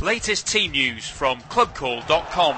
Latest team news from clubcall.com.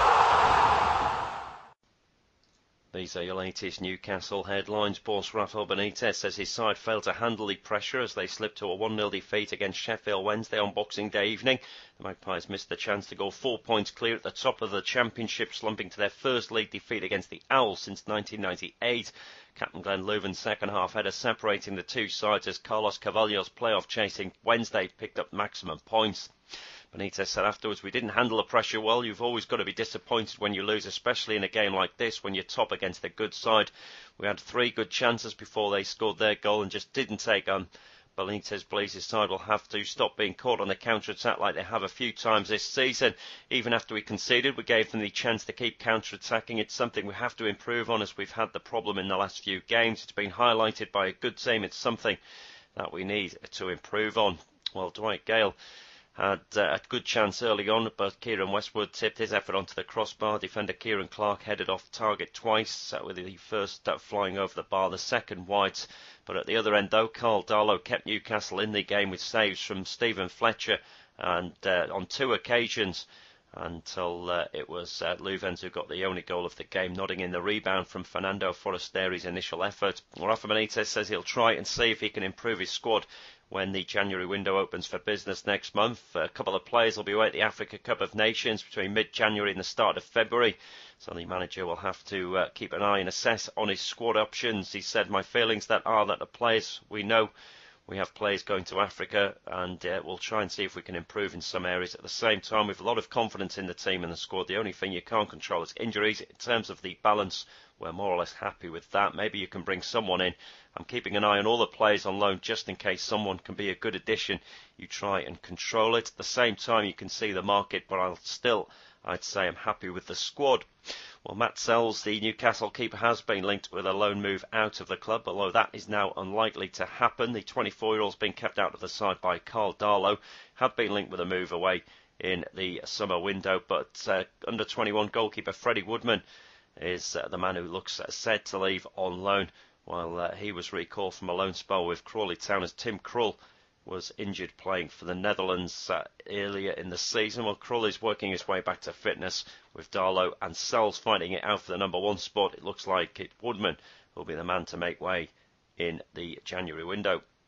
These are your latest Newcastle headlines. Boss Rafael Benitez says his side failed to handle the pressure as they slipped to a 1-0 defeat against Sheffield Wednesday on Boxing Day evening. The Magpies missed the chance to go 4 points clear at the top of the Championship, slumping to their first league defeat against the Owls since 1998. Captain Glenn Loovan's second half header separating the two sides as Carlos Carvalho's playoff chasing Wednesday picked up maximum points. Benitez said afterwards, "We didn't handle the pressure well. You've always got to be disappointed when you lose, especially in a game like this when you're top against a good side. We had 3 good chances before they scored their goal and just didn't take on." Benitez believes his side will have to stop being caught on the counter-attack like they have a few times this season. Even after we conceded, we gave them the chance to keep counter-attacking. It's something we have to improve on as we've had the problem in the last few games. It's been highlighted by a good team. It's something that we need to improve on. Well, Dwight Gale had a good chance early on, but Kieran Westwood tipped his effort onto the crossbar. Defender Kieran Clark headed off target twice, with the first flying over the bar, the second wide. But at the other end, though, Carl Darlow kept Newcastle in the game with saves from Stephen Fletcher and on 2 occasions until it was Louvens who got the only goal of the game, nodding in the rebound from Fernando Forestieri's initial effort. Rafa Benitez says he'll try and see if he can improve his squad when the January window opens for business next month. A couple of players will be away at the Africa Cup of Nations between mid-January and the start of February, so the manager will have to keep an eye and assess on his squad options. He said, "My feelings that the players, we know we have players going to Africa, and we'll try and see if we can improve in some areas. At the same time, we've a lot of confidence in the team and the squad. The only thing you can't control is injuries. In terms of the balance, we're more or less happy with that. Maybe you can bring someone in. I'm keeping an eye on all the players on loan just in case someone can be a good addition. You try and control it. At the same time, you can see the market, but I'd say I'm happy with the squad." Well, Matt Sells, the Newcastle keeper, has been linked with a loan move out of the club, although that is now unlikely to happen. The 24-year-old's been kept out of the side by Carl Darlow, had been linked with a move away in the summer window, but under-21 goalkeeper Freddie Woodman is the man who looks set to leave on loan, while he was recalled from a loan spell with Crawley Town as Tim Krul was injured playing for the Netherlands earlier in the season. Well, Crawley's working his way back to fitness with Darlow and Sells fighting it out for the number 1 spot. It looks like Woodman will be the man to make way in the January window.